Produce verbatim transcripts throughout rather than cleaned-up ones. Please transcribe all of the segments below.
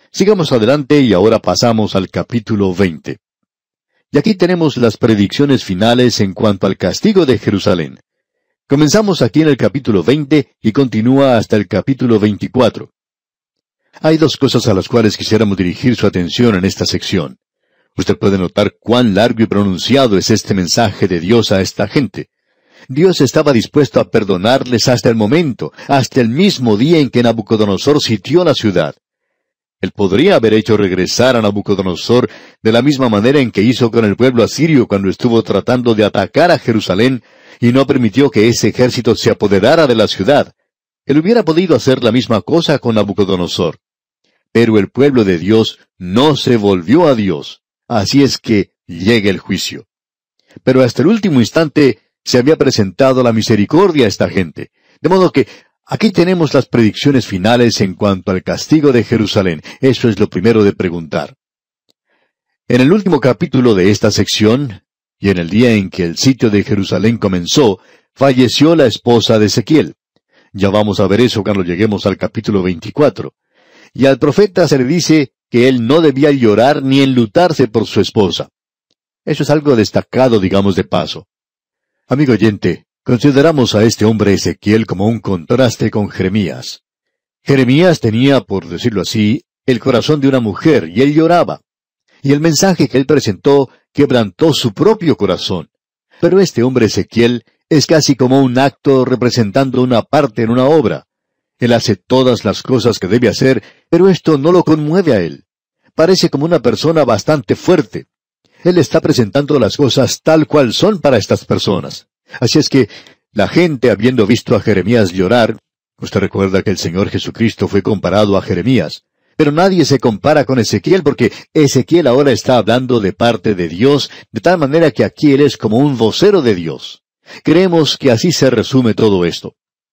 Sigamos adelante y ahora pasamos al capítulo veinte. Y aquí tenemos las predicciones finales en cuanto al castigo de Jerusalén. Comenzamos aquí en el capítulo veinte y continúa hasta el capítulo veinticuatro. Hay dos cosas a las cuales quisiéramos dirigir su atención en esta sección. Usted puede notar cuán largo y pronunciado es este mensaje de Dios a esta gente. Dios estaba dispuesto a perdonarles hasta el momento, hasta el mismo día en que Nabucodonosor sitió la ciudad. Él podría haber hecho regresar a Nabucodonosor de la misma manera en que hizo con el pueblo asirio cuando estuvo tratando de atacar a Jerusalén y no permitió que ese ejército se apoderara de la ciudad. Él hubiera podido hacer la misma cosa con Nabucodonosor. Pero el pueblo de Dios no se volvió a Dios. Así es que llega el juicio. Pero hasta el último instante se había presentado la misericordia a esta gente. De modo que aquí tenemos las predicciones finales en cuanto al castigo de Jerusalén. Eso es lo primero de preguntar. En el último capítulo de esta sección, y en el día en que el sitio de Jerusalén comenzó, falleció la esposa de Ezequiel. Ya vamos a ver eso cuando lleguemos al capítulo veinticuatro. Y al profeta se le dice que él no debía llorar ni enlutarse por su esposa. Eso es algo destacado, digamos de paso. Amigo oyente, consideramos a este hombre Ezequiel como un contraste con Jeremías. Jeremías tenía, por decirlo así, el corazón de una mujer, y él lloraba. Y el mensaje que él presentó quebrantó su propio corazón. Pero este hombre Ezequiel es casi como un acto representando una parte en una obra. Él hace todas las cosas que debe hacer, pero esto no lo conmueve a él. Parece como una persona bastante fuerte. Él está presentando las cosas tal cual son para estas personas. Así es que, la gente habiendo visto a Jeremías llorar, usted recuerda que el Señor Jesucristo fue comparado a Jeremías, pero nadie se compara con Ezequiel porque Ezequiel ahora está hablando de parte de Dios, de tal manera que aquí él es como un vocero de Dios. Creemos que así se resume todo esto.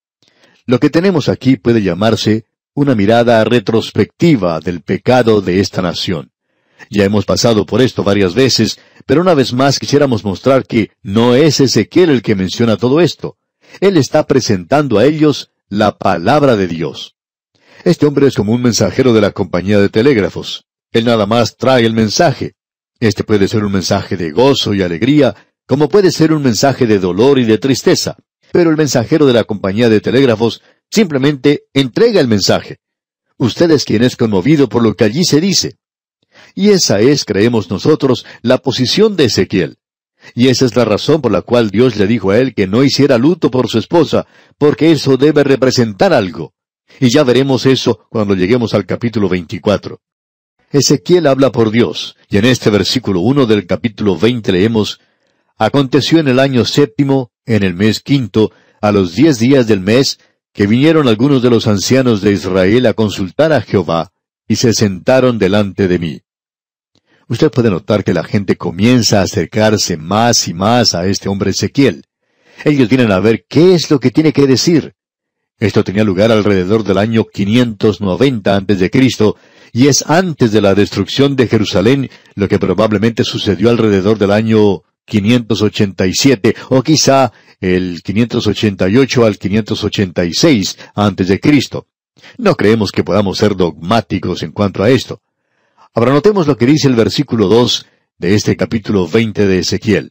Lo que tenemos aquí puede llamarse una mirada retrospectiva del pecado de esta nación. Ya hemos pasado por esto varias veces, pero una vez más quisiéramos mostrar que no es Ezequiel el que menciona todo esto. Él está presentando a ellos la palabra de Dios. Este hombre es como un mensajero de la compañía de telégrafos. Él nada más trae el mensaje. Este puede ser un mensaje de gozo y alegría, como puede ser un mensaje de dolor y de tristeza. Pero el mensajero de la compañía de telégrafos simplemente entrega el mensaje. Usted es quien es conmovido por lo que allí se dice. Y esa es, creemos nosotros, la posición de Ezequiel. Y esa es la razón por la cual Dios le dijo a él que no hiciera luto por su esposa, porque eso debe representar algo. Y ya veremos eso cuando lleguemos al capítulo veinticuatro. Ezequiel habla por Dios, y en este versículo uno del capítulo veinte leemos: Aconteció en el año séptimo, en el mes quinto, a los diez días del mes, que vinieron algunos de los ancianos de Israel a consultar a Jehová, y se sentaron delante de mí. Usted puede notar que la gente comienza a acercarse más y más a este hombre Ezequiel. Ellos vienen a ver qué es lo que tiene que decir. Esto tenía lugar alrededor del año quinientos noventa antes de Cristo, y es antes de la destrucción de Jerusalén, lo que probablemente sucedió alrededor del año quinientos ochenta y siete, o quizá el quinientos ochenta y ocho al quinientos ochenta y seis antes de Cristo. No creemos que podamos ser dogmáticos en cuanto a esto. Ahora notemos lo que dice el versículo dos de este capítulo veinte de Ezequiel.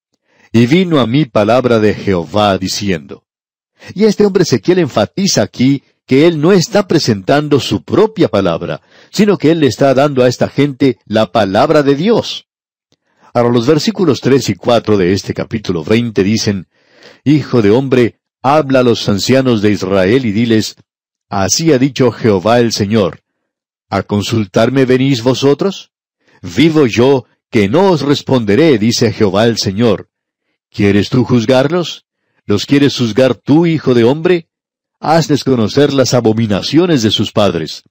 Y vino a mí palabra de Jehová diciendo. Y este hombre Ezequiel enfatiza aquí que él no está presentando su propia palabra, sino que él le está dando a esta gente la palabra de Dios. Ahora los versículos tres y cuatro de este capítulo veinte dicen: Hijo de hombre, habla a los ancianos de Israel y diles: Así ha dicho Jehová el Señor. ¿A consultarme venís vosotros? Vivo yo, que no os responderé, dice Jehová el Señor. ¿Quieres tú juzgarlos? ¿Los quieres juzgar tú, hijo de hombre? Hazles conocer las abominaciones de sus padres.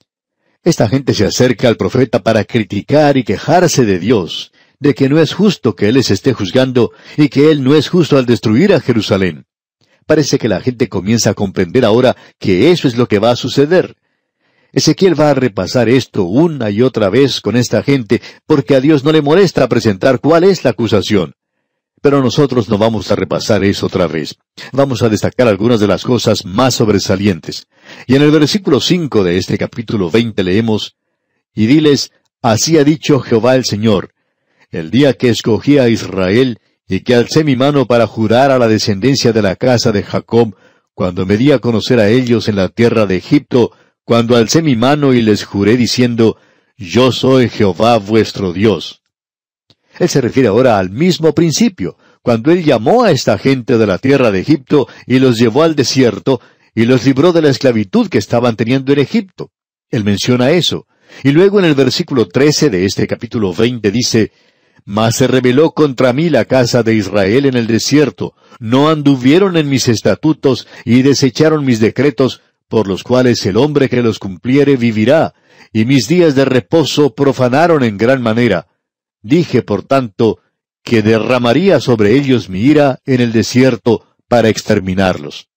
Esta gente se acerca al profeta para criticar y quejarse de Dios, de que no es justo que Él les esté juzgando y que Él no es justo al destruir a Jerusalén. Parece que la gente comienza a comprender ahora que eso es lo que va a suceder. Ezequiel va a repasar esto una y otra vez con esta gente, porque a Dios no le molesta presentar cuál es la acusación. Pero nosotros no vamos a repasar eso otra vez. Vamos a destacar algunas de las cosas más sobresalientes. Y en el versículo cinco de este capítulo veinte leemos: y diles, así ha dicho Jehová el Señor, el día que escogí a Israel, y que alcé mi mano para jurar a la descendencia de la casa de Jacob, cuando me di a conocer a ellos en la tierra de Egipto, cuando alcé mi mano y les juré diciendo, yo soy Jehová vuestro Dios. Él se refiere ahora al mismo principio, cuando él llamó a esta gente de la tierra de Egipto y los llevó al desierto, y los libró de la esclavitud que estaban teniendo en Egipto. Él menciona eso. Y luego en el versículo trece de este capítulo veinte dice, Mas se rebeló contra mí la casa de Israel en el desierto, no anduvieron en mis estatutos y desecharon mis decretos, por los cuales el hombre que los cumpliere vivirá, y mis días de reposo profanaron en gran manera. Dije, por tanto, que derramaría sobre ellos mi ira en el desierto para exterminarlos.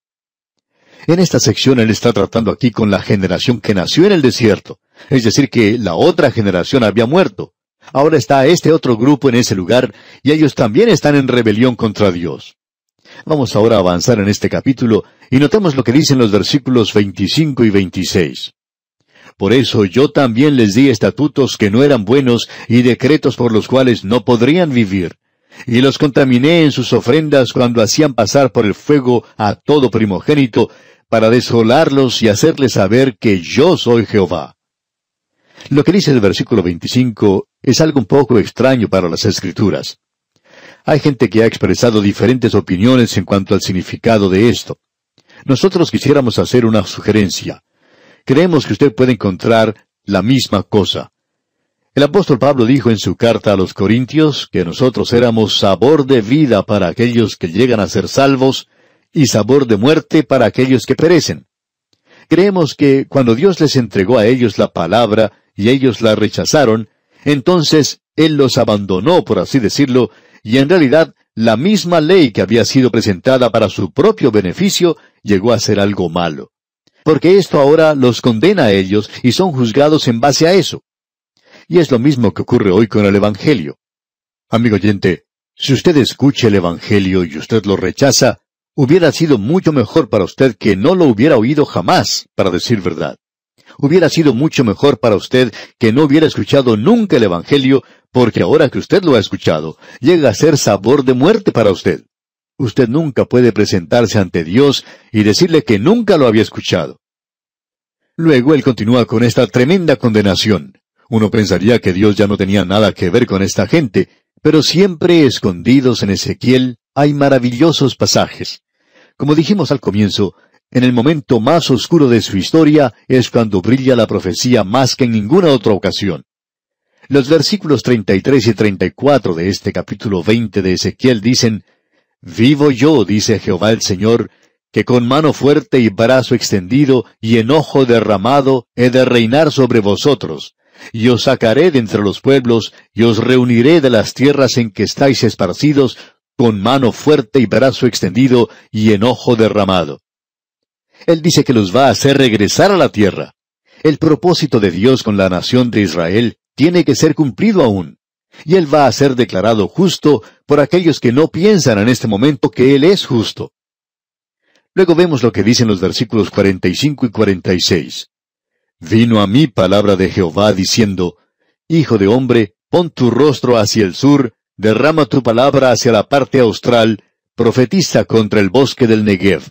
En esta sección él está tratando aquí con la generación que nació en el desierto, es decir, que la otra generación había muerto. Ahora está este otro grupo en ese lugar, y ellos también están en rebelión contra Dios. Vamos ahora a avanzar en este capítulo, y notemos lo que dicen los versículos veinticinco y veintiséis. Por eso yo también les di estatutos que no eran buenos, y decretos por los cuales no podrían vivir. Y los contaminé en sus ofrendas cuando hacían pasar por el fuego a todo primogénito, para desolarlos y hacerles saber que yo soy Jehová. Lo que dice el versículo veinticinco es algo un poco extraño para las Escrituras. Hay gente que ha expresado diferentes opiniones en cuanto al significado de esto. Nosotros quisiéramos hacer una sugerencia. Creemos que usted puede encontrar la misma cosa. El apóstol Pablo dijo en su carta a los Corintios que nosotros éramos sabor de vida para aquellos que llegan a ser salvos y sabor de muerte para aquellos que perecen. Creemos que cuando Dios les entregó a ellos la palabra y ellos la rechazaron, entonces Él los abandonó, por así decirlo, y en realidad la misma ley que había sido presentada para su propio beneficio llegó a ser algo malo. Porque esto ahora los condena a ellos y son juzgados en base a eso. Y es lo mismo que ocurre hoy con el Evangelio. Amigo oyente, si usted escucha el Evangelio y usted lo rechaza, hubiera sido mucho mejor para usted que no lo hubiera oído jamás, para decir verdad. Hubiera sido mucho mejor para usted que no hubiera escuchado nunca el Evangelio, porque ahora que usted lo ha escuchado, llega a ser sabor de muerte para usted. Usted nunca puede presentarse ante Dios y decirle que nunca lo había escuchado. Luego él continúa con esta tremenda condenación. Uno pensaría que Dios ya no tenía nada que ver con esta gente, pero siempre escondidos en Ezequiel hay maravillosos pasajes. Como dijimos al comienzo, en el momento más oscuro de su historia es cuando brilla la profecía más que en ninguna otra ocasión. Los versículos treinta y tres y treinta y cuatro de este capítulo veinte de Ezequiel dicen, Vivo yo, dice Jehová el Señor, que con mano fuerte y brazo extendido y enojo derramado he de reinar sobre vosotros, y os sacaré de entre los pueblos, y os reuniré de las tierras en que estáis esparcidos, con mano fuerte y brazo extendido y enojo derramado. Él dice que los va a hacer regresar a la tierra. El propósito de Dios con la nación de Israel tiene que ser cumplido aún. Y Él va a ser declarado justo por aquellos que no piensan en este momento que Él es justo. Luego vemos lo que dicen los versículos cuarenta y cinco y cuarenta y seis. Vino a mí palabra de Jehová diciendo, Hijo de hombre, pon tu rostro hacia el sur, derrama tu palabra hacia la parte austral, profetiza contra el bosque del Negev.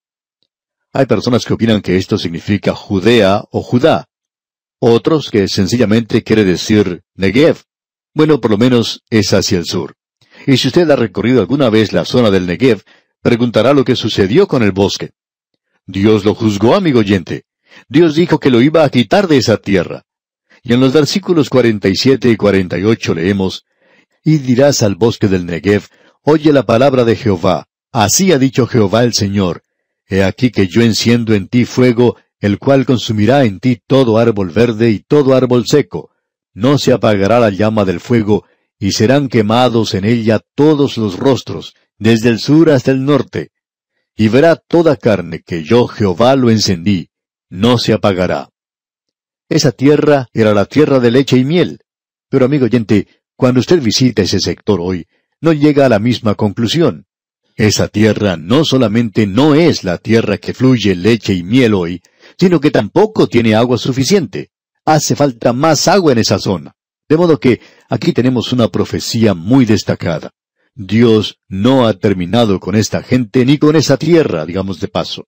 Hay personas que opinan que esto significa Judea o Judá. Otros que sencillamente quiere decir Negev. Bueno, por lo menos es hacia el sur. Y si usted ha recorrido alguna vez la zona del Negev, preguntará lo que sucedió con el bosque. Dios lo juzgó, amigo oyente. Dios dijo que lo iba a quitar de esa tierra. Y en los versículos cuarenta y siete y cuarenta y ocho leemos, Y dirás al bosque del Negev, Oye la palabra de Jehová. Así ha dicho Jehová el Señor. He aquí que yo enciendo en ti fuego, el cual consumirá en ti todo árbol verde y todo árbol seco. No se apagará la llama del fuego, y serán quemados en ella todos los rostros, desde el sur hasta el norte. Y verá toda carne que yo Jehová lo encendí, no se apagará. Esa tierra era la tierra de leche y miel. Pero amigo oyente, cuando usted visita ese sector hoy, no llega a la misma conclusión. Esa tierra no solamente no es la tierra que fluye leche y miel hoy, sino que tampoco tiene agua suficiente. hace falta más agua en esa zona. De modo que aquí tenemos una profecía muy destacada. Dios no ha terminado con esta gente ni con esa tierra, digamos de paso.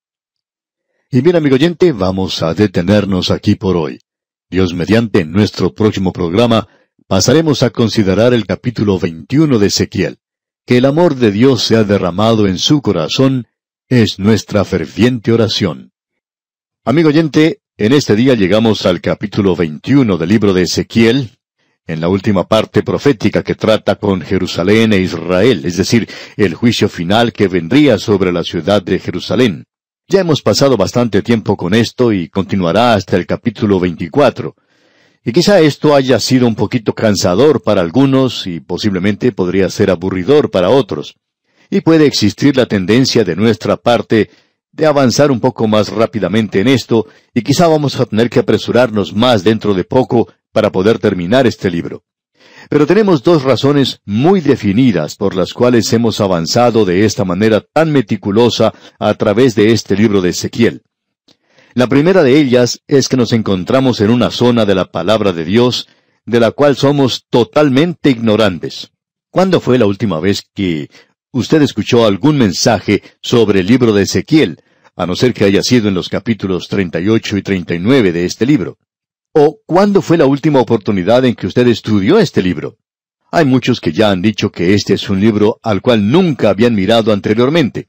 Y bien, amigo oyente, vamos a detenernos aquí por hoy. Dios mediante, en nuestro próximo programa, pasaremos a considerar el capítulo veintiuno de Ezequiel. Que el amor de Dios sea derramado en su corazón es nuestra ferviente oración. Amigo oyente, en este día llegamos al capítulo veintiuno del libro de Ezequiel, en la última parte profética que trata con Jerusalén e Israel, es decir, el juicio final que vendría sobre la ciudad de Jerusalén. Ya hemos pasado bastante tiempo con esto y continuará hasta el capítulo veinticuatro. Y quizá esto haya sido un poquito cansador para algunos y posiblemente podría ser aburridor para otros. Y puede existir la tendencia de nuestra parte de avanzar un poco más rápidamente en esto, y quizá vamos a tener que apresurarnos más dentro de poco para poder terminar este libro. Pero tenemos dos razones muy definidas por las cuales hemos avanzado de esta manera tan meticulosa a través de este libro de Ezequiel. La primera de ellas es que nos encontramos en una zona de la palabra de Dios, de la cual somos totalmente ignorantes. ¿Cuándo fue la última vez que usted escuchó algún mensaje sobre el libro de Ezequiel, a no ser que haya sido en los capítulos treinta y ocho y treinta y nueve de este libro? ¿O cuándo fue la última oportunidad en que usted estudió este libro? Hay muchos que ya han dicho que este es un libro al cual nunca habían mirado anteriormente.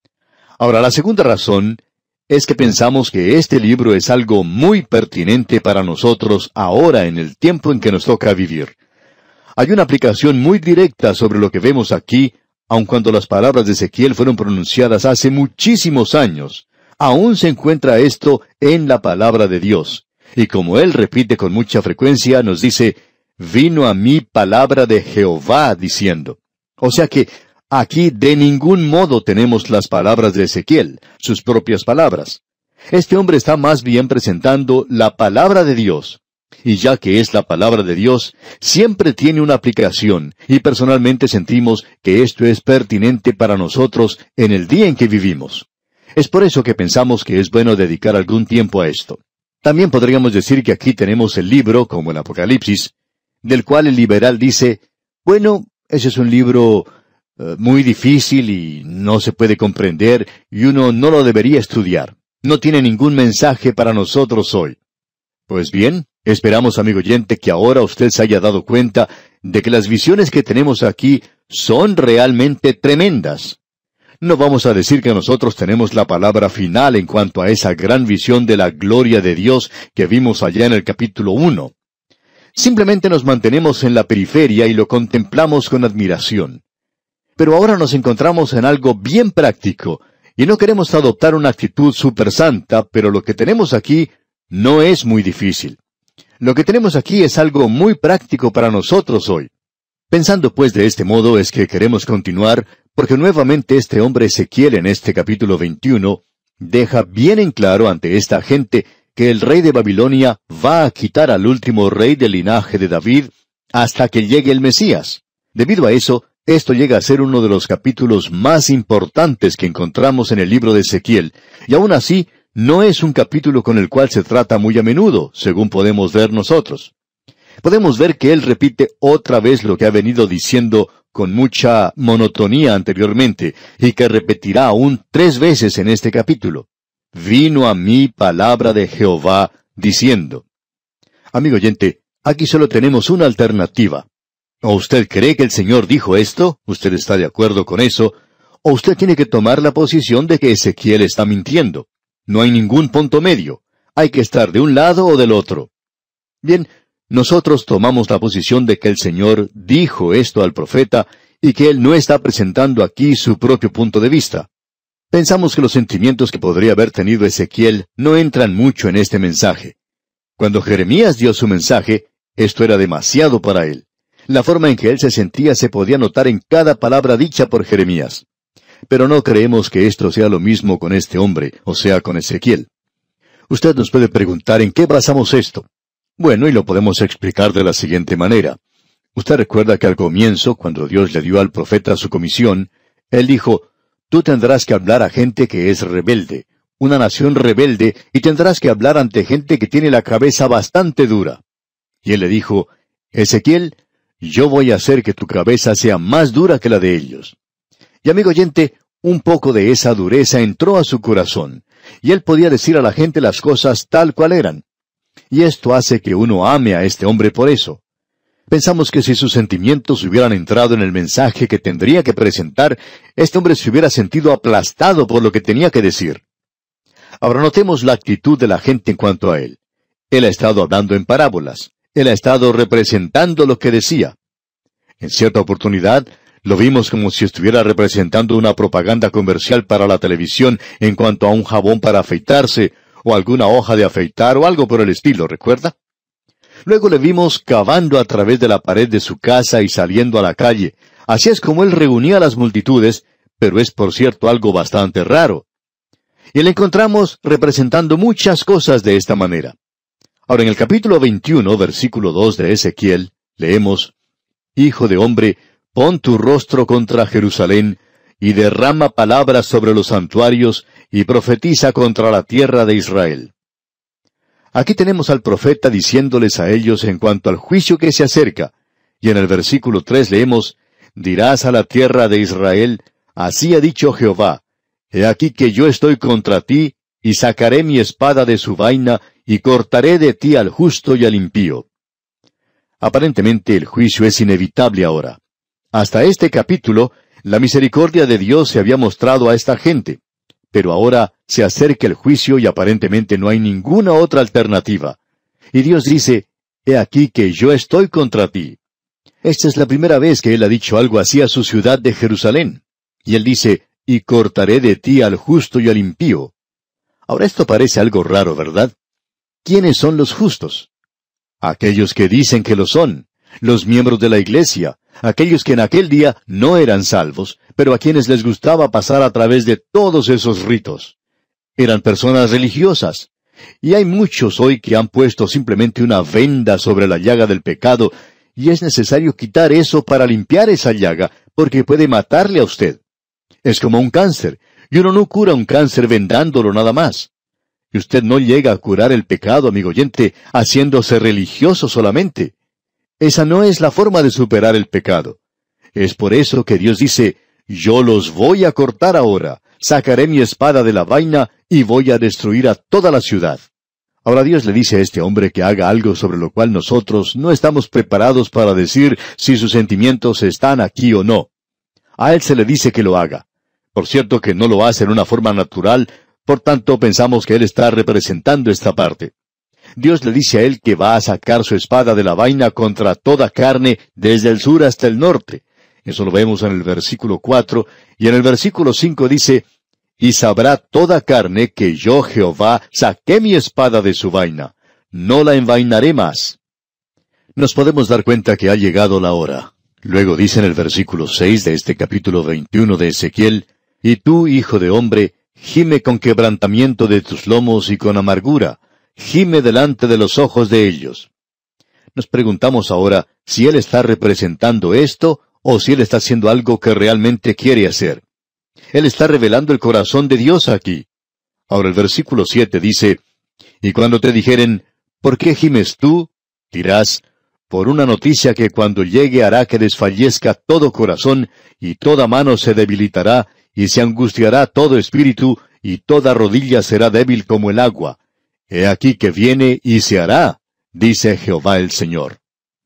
Ahora, la segunda razón es que pensamos que este libro es algo muy pertinente para nosotros ahora en el tiempo en que nos toca vivir. Hay una aplicación muy directa sobre lo que vemos aquí, aun cuando las palabras de Ezequiel fueron pronunciadas hace muchísimos años. Aún se encuentra esto en la palabra de Dios. Y como él repite con mucha frecuencia, nos dice, vino a mí palabra de Jehová diciendo. O sea que aquí de ningún modo tenemos las palabras de Ezequiel, sus propias palabras. Este hombre está más bien presentando la palabra de Dios. Y ya que es la palabra de Dios, siempre tiene una aplicación, y personalmente sentimos que esto es pertinente para nosotros en el día en que vivimos. Es por eso que pensamos que es bueno dedicar algún tiempo a esto. También podríamos decir que aquí tenemos el libro, como el Apocalipsis, del cual el liberal dice, bueno, ese es un libro uh, muy difícil y no se puede comprender, y uno no lo debería estudiar. No tiene ningún mensaje para nosotros hoy. Pues bien, esperamos, amigo oyente, que ahora usted se haya dado cuenta de que las visiones que tenemos aquí son realmente tremendas. No vamos a decir que nosotros tenemos la palabra final en cuanto a esa gran visión de la gloria de Dios que vimos allá en el capítulo uno. Simplemente nos mantenemos en la periferia y lo contemplamos con admiración. Pero ahora nos encontramos en algo bien práctico, y no queremos adoptar una actitud súper santa, pero lo que tenemos aquí no es muy difícil. Lo que tenemos aquí es algo muy práctico para nosotros hoy. Pensando pues de este modo es que queremos continuar, porque nuevamente este hombre Ezequiel en este capítulo veintiuno deja bien en claro ante esta gente que el rey de Babilonia va a quitar al último rey del linaje de David hasta que llegue el Mesías. Debido a eso, esto llega a ser uno de los capítulos más importantes que encontramos en el libro de Ezequiel, y aún así no es un capítulo con el cual se trata muy a menudo, según podemos ver nosotros. Podemos ver que él repite otra vez lo que ha venido diciendo con mucha monotonía anteriormente, y que repetirá aún tres veces en este capítulo. Vino a mí palabra de Jehová, diciendo. Amigo oyente, aquí solo tenemos una alternativa. O usted cree que el Señor dijo esto, usted está de acuerdo con eso, o usted tiene que tomar la posición de que Ezequiel está mintiendo. No hay ningún punto medio. Hay que estar de un lado o del otro. Bien, nosotros tomamos la posición de que el Señor dijo esto al profeta y que Él no está presentando aquí su propio punto de vista. Pensamos que los sentimientos que podría haber tenido Ezequiel no entran mucho en este mensaje. Cuando Jeremías dio su mensaje, esto era demasiado para él. La forma en que él se sentía se podía notar en cada palabra dicha por Jeremías. Pero no creemos que esto sea lo mismo con este hombre, o sea, con Ezequiel. Usted nos puede preguntar en qué basamos esto. Bueno, y lo podemos explicar de la siguiente manera. Usted recuerda que al comienzo, cuando Dios le dio al profeta su comisión, Él dijo, tú tendrás que hablar a gente que es rebelde, una nación rebelde, y tendrás que hablar ante gente que tiene la cabeza bastante dura. Y él le dijo, Ezequiel, yo voy a hacer que tu cabeza sea más dura que la de ellos. Y amigo oyente, un poco de esa dureza entró a su corazón, y él podía decir a la gente las cosas tal cual eran. Y esto hace que uno ame a este hombre por eso. Pensamos que si sus sentimientos hubieran entrado en el mensaje que tendría que presentar, este hombre se hubiera sentido aplastado por lo que tenía que decir. Ahora notemos la actitud de la gente en cuanto a él. Él ha estado hablando en parábolas. Él ha estado representando lo que decía. En cierta oportunidad, lo vimos como si estuviera representando una propaganda comercial para la televisión en cuanto a un jabón para afeitarse, o alguna hoja de afeitar, o algo por el estilo, ¿recuerda? Luego le vimos cavando a través de la pared de su casa y saliendo a la calle. Así es como él reunía a las multitudes, pero es por cierto algo bastante raro. Y le encontramos representando muchas cosas de esta manera. Ahora en el capítulo veintiuno, versículo dos de Ezequiel, leemos, Hijo de hombre, pon tu rostro contra Jerusalén, y derrama palabras sobre los santuarios, y profetiza contra la tierra de Israel. Aquí tenemos al profeta diciéndoles a ellos en cuanto al juicio que se acerca, y en el versículo tres leemos, Dirás a la tierra de Israel, así ha dicho Jehová, he aquí que yo estoy contra ti, y sacaré mi espada de su vaina, y cortaré de ti al justo y al impío. Aparentemente el juicio es inevitable ahora. Hasta este capítulo, la misericordia de Dios se había mostrado a esta gente. Pero ahora se acerca el juicio y aparentemente no hay ninguna otra alternativa. Y Dios dice, he aquí que yo estoy contra ti. Esta es la primera vez que Él ha dicho algo así a su ciudad de Jerusalén. Y Él dice, y cortaré de ti al justo y al impío. Ahora esto parece algo raro, ¿verdad? ¿Quiénes son los justos? Aquellos que dicen que lo son, los miembros de la iglesia, aquellos que en aquel día no eran salvos, pero a quienes les gustaba pasar a través de todos esos ritos. Eran personas religiosas. Y hay muchos hoy que han puesto simplemente una venda sobre la llaga del pecado, y es necesario quitar eso para limpiar esa llaga, porque puede matarle a usted. Es como un cáncer, y uno no cura un cáncer vendándolo nada más. Y usted no llega a curar el pecado, amigo oyente, haciéndose religioso solamente. Esa no es la forma de superar el pecado. Es por eso que Dios dice, yo los voy a cortar ahora, sacaré mi espada de la vaina y voy a destruir a toda la ciudad. Ahora Dios le dice a este hombre que haga algo sobre lo cual nosotros no estamos preparados para decir si sus sentimientos están aquí o no. A él se le dice que lo haga. Por cierto que no lo hace en una forma natural, por tanto pensamos que él está representando esta parte. Dios le dice a él que va a sacar su espada de la vaina contra toda carne desde el sur hasta el norte. Eso lo vemos en el versículo cuatro, y en el versículo cinco dice, y sabrá toda carne que yo Jehová saqué mi espada de su vaina, no la envainaré más. Nos podemos dar cuenta que ha llegado la hora. Luego dice en el versículo seis de este capítulo veintiuno de Ezequiel, y tú, hijo de hombre, gime con quebrantamiento de tus lomos y con amargura, gime delante de los ojos de ellos. Nos preguntamos ahora si él está representando esto o si él está haciendo algo que realmente quiere hacer. Él está revelando el corazón de Dios aquí. Ahora el versículo siete dice, y cuando te dijeren, ¿por qué gimes tú? Dirás, por una noticia que cuando llegue hará que desfallezca todo corazón, y toda mano se debilitará, y se angustiará todo espíritu, y toda rodilla será débil como el agua. He aquí que viene y se hará, dice Jehová el Señor.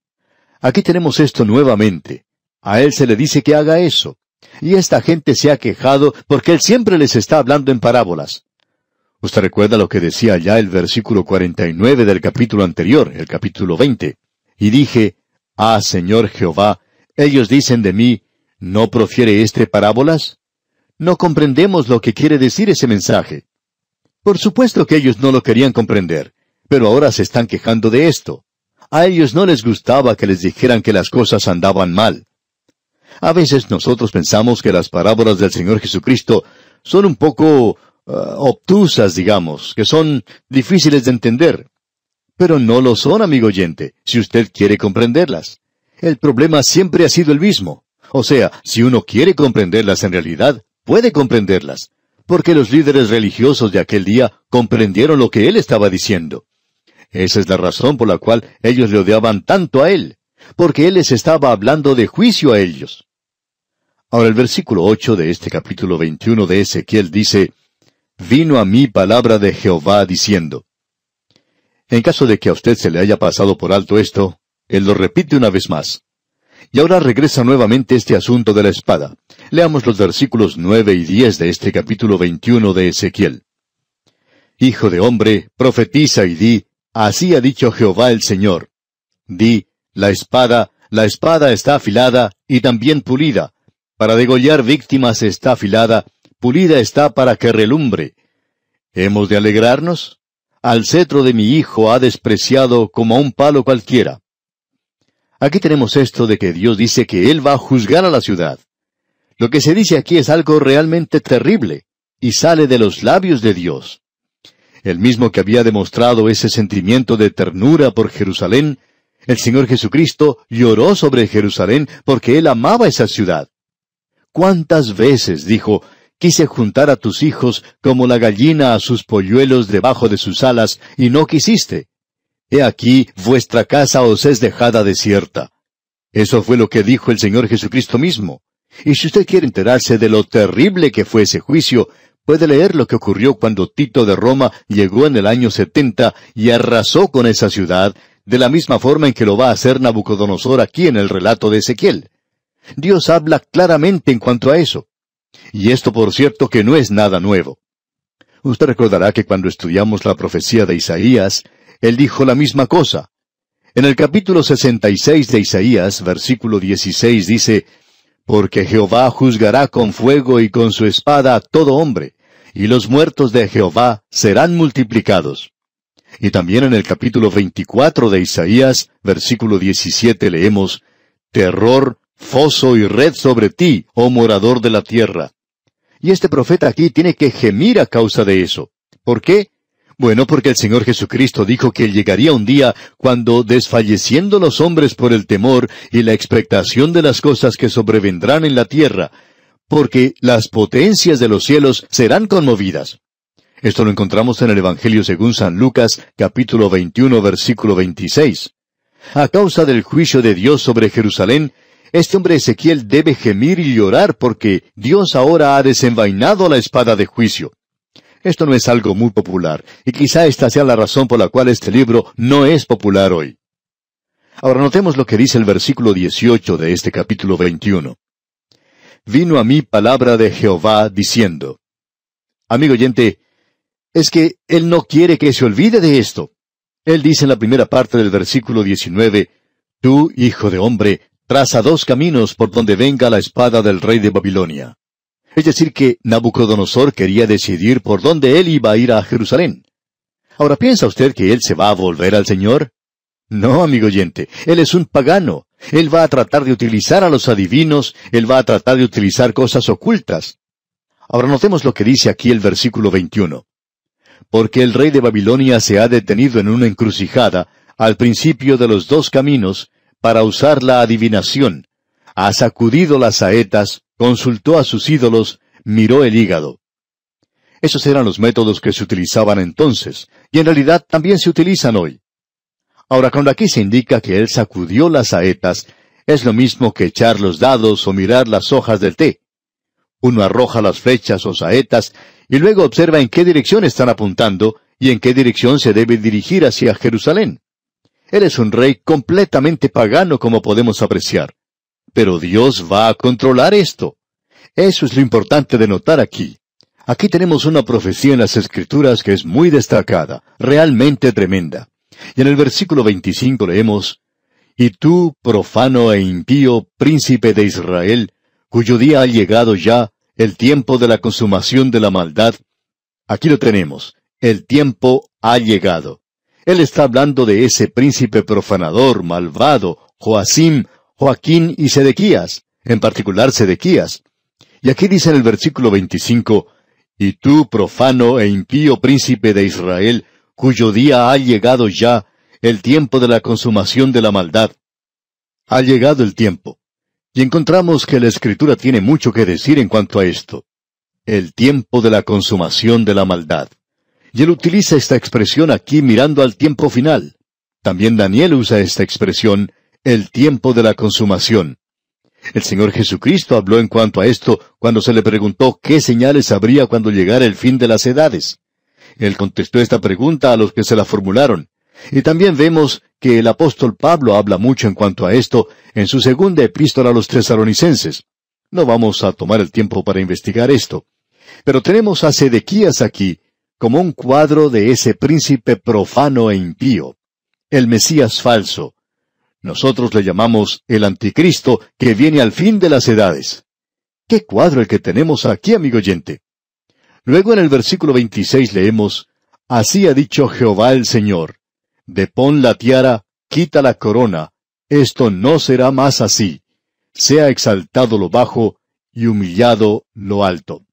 Aquí tenemos esto nuevamente. A él se le dice que haga eso. Y esta gente se ha quejado porque él siempre les está hablando en parábolas. Usted recuerda lo que decía ya el versículo cuarenta y nueve del capítulo anterior, el capítulo veinte. Y dije, ah, Señor Jehová, ellos dicen de mí, ¿no profiere éste parábolas? No comprendemos lo que quiere decir ese mensaje. Por supuesto que ellos no lo querían comprender, pero ahora se están quejando de esto. A ellos no les gustaba que les dijeran que las cosas andaban mal. A veces nosotros pensamos que las parábolas del Señor Jesucristo son un poco uh, obtusas, digamos, que son difíciles de entender. Pero no lo son, amigo oyente, si usted quiere comprenderlas. El problema siempre ha sido el mismo. O sea, si uno quiere comprenderlas en realidad, puede comprenderlas, porque los líderes religiosos de aquel día comprendieron lo que él estaba diciendo. Esa es la razón por la cual ellos le odiaban tanto a él, porque él les estaba hablando de juicio a ellos. Ahora el versículo ocho de este capítulo veintiuno de Ezequiel dice, «Vino a mí palabra de Jehová diciendo». En caso de que a usted se le haya pasado por alto esto, él lo repite una vez más. Y ahora regresa nuevamente este asunto de la espada. Leamos los versículos nueve y diez de este capítulo veintiuno de Ezequiel. «Hijo de hombre, profetiza y di, así ha dicho Jehová el Señor. Di, la espada, la espada está afilada y también pulida. Para degollar víctimas está afilada, pulida está para que relumbre. ¿Hemos de alegrarnos? Al cetro de mi hijo ha despreciado como a un palo cualquiera». Aquí tenemos esto de que Dios dice que Él va a juzgar a la ciudad. Lo que se dice aquí es algo realmente terrible, y sale de los labios de Dios. El mismo que había demostrado ese sentimiento de ternura por Jerusalén, el Señor Jesucristo lloró sobre Jerusalén porque Él amaba esa ciudad. ¿Cuántas veces, dijo, quise juntar a tus hijos como la gallina a sus polluelos debajo de sus alas, y no quisiste? He aquí, vuestra casa os es dejada desierta. Eso fue lo que dijo el Señor Jesucristo mismo. Y si usted quiere enterarse de lo terrible que fue ese juicio, puede leer lo que ocurrió cuando Tito de Roma llegó en el año setenta y arrasó con esa ciudad, de la misma forma en que lo va a hacer Nabucodonosor aquí en el relato de Ezequiel. Dios habla claramente en cuanto a eso. Y esto, por cierto, que no es nada nuevo. Usted recordará que cuando estudiamos la profecía de Isaías, él dijo la misma cosa. En el capítulo sesenta y seis de Isaías, versículo dieciséis, dice, «Porque Jehová juzgará con fuego y con su espada a todo hombre, y los muertos de Jehová serán multiplicados». Y también en el capítulo veinticuatro de Isaías, versículo diecisiete, leemos, «Terror, foso y red sobre ti, oh morador de la tierra». Y este profeta aquí tiene que gemir a causa de eso. ¿Por qué? Bueno, porque el Señor Jesucristo dijo que llegaría un día cuando, desfalleciendo los hombres por el temor y la expectación de las cosas que sobrevendrán en la tierra, porque las potencias de los cielos serán conmovidas. Esto lo encontramos en el Evangelio según San Lucas, capítulo veintiuno, versículo veintiséis. A causa del juicio de Dios sobre Jerusalén, este hombre Ezequiel debe gemir y llorar porque Dios ahora ha desenvainado la espada de juicio. Esto no es algo muy popular, y quizá esta sea la razón por la cual este libro no es popular hoy. Ahora notemos lo que dice el versículo dieciocho de este capítulo veintiuno. «Vino a mí palabra de Jehová diciendo». Amigo oyente, es que Él no quiere que se olvide de esto. Él dice en la primera parte del versículo diecinueve, «Tú, hijo de hombre, traza dos caminos por donde venga la espada del rey de Babilonia». Es decir que Nabucodonosor quería decidir por dónde él iba a ir a Jerusalén. Ahora, ¿piensa usted que él se va a volver al Señor? No, amigo oyente, él es un pagano. Él va a tratar de utilizar a los adivinos, él va a tratar de utilizar cosas ocultas. Ahora notemos lo que dice aquí el versículo veintiuno. «Porque el rey de Babilonia se ha detenido en una encrucijada, al principio de los dos caminos, para usar la adivinación. Ha sacudido las saetas, consultó a sus ídolos, miró el hígado». Esos eran los métodos que se utilizaban entonces, y en realidad también se utilizan hoy. Ahora, cuando aquí se indica que él sacudió las saetas, es lo mismo que echar los dados o mirar las hojas del té. Uno arroja las flechas o saetas, y luego observa en qué dirección están apuntando, y en qué dirección se debe dirigir hacia Jerusalén. Él es un rey completamente pagano, como podemos apreciar. Pero Dios va a controlar esto. Eso es lo importante de notar aquí. Aquí tenemos una profecía en las Escrituras que es muy destacada, realmente tremenda. Y en el versículo veinticinco leemos, «Y tú, profano e impío, príncipe de Israel, cuyo día ha llegado ya, el tiempo de la consumación de la maldad». Aquí lo tenemos, el tiempo ha llegado. Él está hablando de ese príncipe profanador, malvado, Joacim, Joaquín y Sedequías, en particular Sedequías. Y aquí dice en el versículo veinticinco, «Y tú, profano e impío príncipe de Israel, cuyo día ha llegado ya, el tiempo de la consumación de la maldad». Ha llegado el tiempo. Y encontramos que la Escritura tiene mucho que decir en cuanto a esto. el tiempo de la consumación de la maldad. Y él utiliza esta expresión aquí mirando al tiempo final. También Daniel usa esta expresión, el tiempo de la consumación. El Señor Jesucristo habló en cuanto a esto cuando se le preguntó qué señales habría cuando llegara el fin de las edades. Él contestó esta pregunta a los que se la formularon. Y también vemos que el apóstol Pablo habla mucho en cuanto a esto en su segunda epístola a los Tesalonicenses. No vamos a tomar el tiempo para investigar esto. Pero tenemos a Sedequías aquí como un cuadro de ese príncipe profano e impío, el Mesías falso. Nosotros le llamamos el anticristo que viene al fin de las edades. ¡Qué cuadro el que tenemos aquí, amigo oyente! Luego en el versículo veintiséis leemos, Así ha dicho Jehová el Señor, depón la tiara, quita la corona, esto no será más así. Sea exaltado lo bajo y humillado lo alto.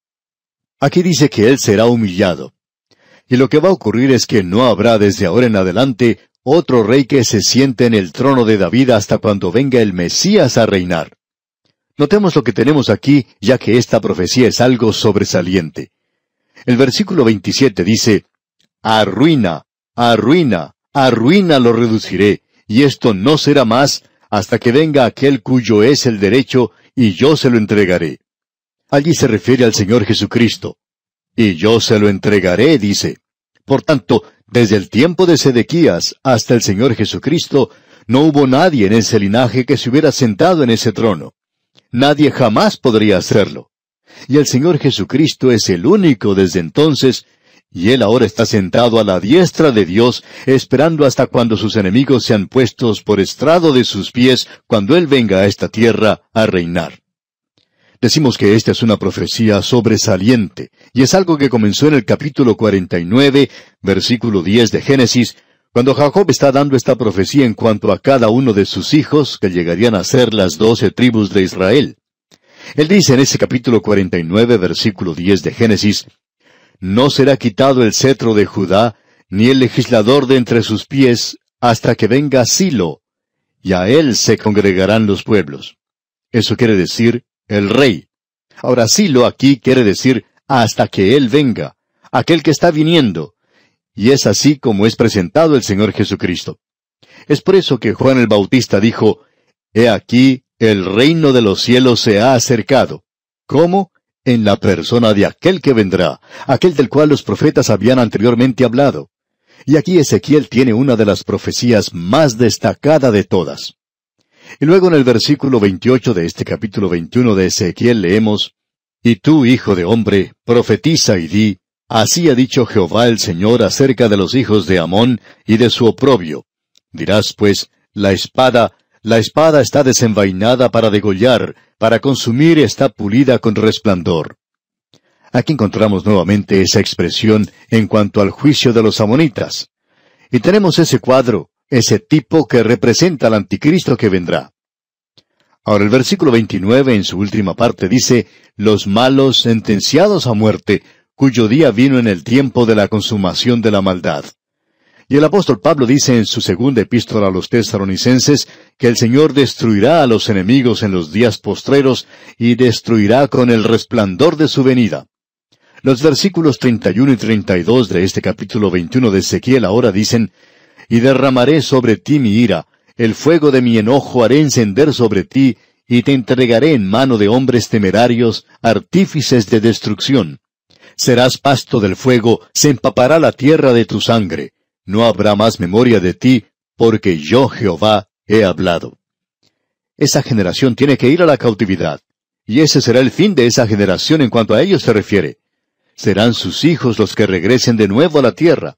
Aquí dice que él será humillado. Y lo que va a ocurrir es que no habrá desde ahora en adelante otro rey que se siente en el trono de David hasta cuando venga el Mesías a reinar. Notemos lo que tenemos aquí, ya que esta profecía es algo sobresaliente. El versículo veintisiete dice, Arruina, arruina, arruina lo reduciré, y esto no será más hasta que venga aquel cuyo es el derecho, y yo se lo entregaré. Allí se refiere al Señor Jesucristo. Y yo se lo entregaré, dice. Por tanto, desde el tiempo de Sedequías hasta el Señor Jesucristo, no hubo nadie en ese linaje que se hubiera sentado en ese trono. Nadie jamás podría hacerlo. Y el Señor Jesucristo es el único desde entonces, y Él ahora está sentado a la diestra de Dios, esperando hasta cuando sus enemigos sean puestos por estrado de sus pies, cuando Él venga a esta tierra a reinar. Decimos que esta es una profecía sobresaliente, y es algo que comenzó en el capítulo cuarenta y nueve, versículo diez de Génesis, cuando Jacob está dando esta profecía en cuanto a cada uno de sus hijos, que llegarían a ser las doce tribus de Israel. Él dice en ese capítulo cuarenta y nueve, versículo diez de Génesis, No será quitado el cetro de Judá, ni el legislador de entre sus pies, hasta que venga Silo, y a él se congregarán los pueblos. Eso quiere decir, el rey. Ahora Silo aquí quiere decir, hasta que él venga, aquel que está viniendo. Y es así como es presentado el Señor Jesucristo. Es por eso que Juan el Bautista dijo, He aquí, el reino de los cielos se ha acercado. ¿Cómo? En la persona de aquel que vendrá, aquel del cual los profetas habían anteriormente hablado. Y aquí Ezequiel tiene una de las profecías más destacada de todas. Y luego en el versículo veintiocho de este capítulo veintiuno de Ezequiel leemos, Y tú, hijo de hombre, profetiza y di, Así ha dicho Jehová el Señor acerca de los hijos de Amón y de su oprobio. Dirás pues, la espada, la espada está desenvainada para degollar, para consumir está pulida con resplandor. Aquí encontramos nuevamente esa expresión en cuanto al juicio de los amonitas. Y tenemos ese cuadro, ese tipo que representa al anticristo que vendrá. Ahora el versículo veintinueve en su última parte dice, Los malos sentenciados a muerte, cuyo día vino en el tiempo de la consumación de la maldad. Y el apóstol Pablo dice en su segunda epístola a los Tesalonicenses que el Señor destruirá a los enemigos en los días postreros y destruirá con el resplandor de su venida. Los versículos treinta y uno y treinta y dos de este capítulo veintiuno de Ezequiel ahora dicen, Y derramaré sobre ti mi ira, el fuego de mi enojo haré encender sobre ti, y te entregaré en mano de hombres temerarios, artífices de destrucción. Serás pasto del fuego, se empapará la tierra de tu sangre. No habrá más memoria de ti, porque yo, Jehová, he hablado. Esa generación tiene que ir a la cautividad, y ese será el fin de esa generación en cuanto a ellos se refiere. Serán sus hijos los que regresen de nuevo a la tierra.